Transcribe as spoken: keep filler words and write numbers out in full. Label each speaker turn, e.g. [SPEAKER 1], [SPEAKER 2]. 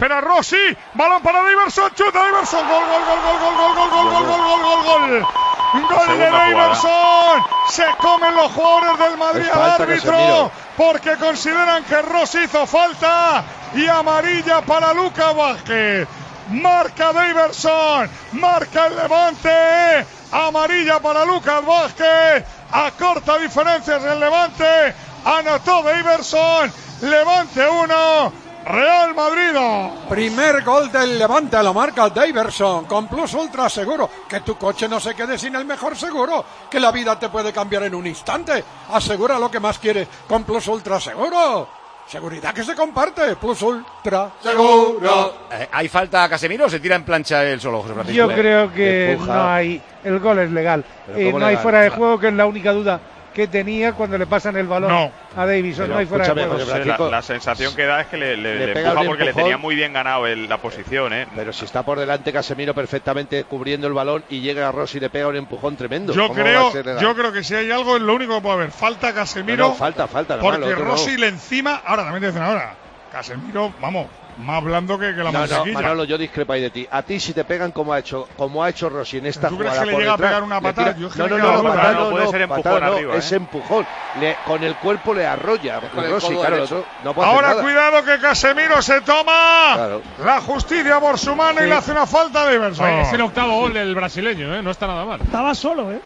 [SPEAKER 1] espera Rossi, balón para Daverson, chuta Daverson, gol, gol, gol, gol, gol, gol, gol, gol, gol, gol, gol, gol, gol. Gol de Daverson. Se comen los jugadores del Madrid al árbitro porque consideran que Rossi hizo falta y amarilla para Lucas Vázquez. Marca Daverson, marca el Levante, amarilla para Lucas Vázquez, acorta diferencias el Levante, anotó Daverson, Levante uno, Real Madrid dos.
[SPEAKER 2] Primer gol del Levante, lo marca Daverson, con Plus Ultra Seguro. Que tu coche no se quede sin el mejor seguro, que la vida te puede cambiar en un instante. Asegura lo que más quieres con Plus Ultra Seguro. Seguridad que se comparte, Plus Ultra Seguro.
[SPEAKER 3] Eh, ¿Hay falta a Casemiro o se tira en plancha él solo, José Francisco?
[SPEAKER 4] Yo creo que Empuja. no hay, el gol es legal. Eh, no legal? hay fuera de juego, que es la única duda que tenía cuando le pasan el balón no. a Davison. No hay fuera de juego.
[SPEAKER 5] José, la, la sensación que da es que le, le, le, le empuja porque empujón. le tenía muy bien ganado el, la posición. ¿eh?
[SPEAKER 6] Pero si está por delante Casemiro perfectamente cubriendo el balón y llega a Rossi y le pega un empujón tremendo.
[SPEAKER 1] Yo creo yo creo que si hay algo es lo único que puede haber. Falta Casemiro.
[SPEAKER 6] No, no, falta, falta.
[SPEAKER 1] Porque
[SPEAKER 6] no,
[SPEAKER 1] Rossi
[SPEAKER 6] no.
[SPEAKER 1] le encima. Ahora también te dicen ahora. Casemiro, vamos. Más blando que, que la
[SPEAKER 6] no,
[SPEAKER 1] mantequilla.
[SPEAKER 6] No, Manolo, yo discrepo ahí de ti. A ti si te pegan como ha hecho como ha hecho Rossi en esta
[SPEAKER 1] ¿Tú
[SPEAKER 6] jugada.
[SPEAKER 1] ¿Tú crees que le llega
[SPEAKER 6] detrás,
[SPEAKER 1] a pegar una patada?
[SPEAKER 6] Tira...
[SPEAKER 1] Yo
[SPEAKER 6] no, no,
[SPEAKER 1] no,
[SPEAKER 6] no, no, patada, no,
[SPEAKER 5] puede
[SPEAKER 6] no,
[SPEAKER 5] ser empujón
[SPEAKER 6] patada,
[SPEAKER 5] arriba,
[SPEAKER 6] no,
[SPEAKER 5] ¿eh?
[SPEAKER 6] es empujón. Le, con el cuerpo le arrolla. Con Rossi, claro, el otro no puede
[SPEAKER 1] Ahora
[SPEAKER 6] hacer nada.
[SPEAKER 1] cuidado que Casemiro se toma
[SPEAKER 6] claro.
[SPEAKER 1] la justicia por su mano sí. y le hace una falta de Daverson.
[SPEAKER 7] Es el octavo gol del brasileño, ¿eh? No está nada mal.
[SPEAKER 8] Estaba solo, ¿eh?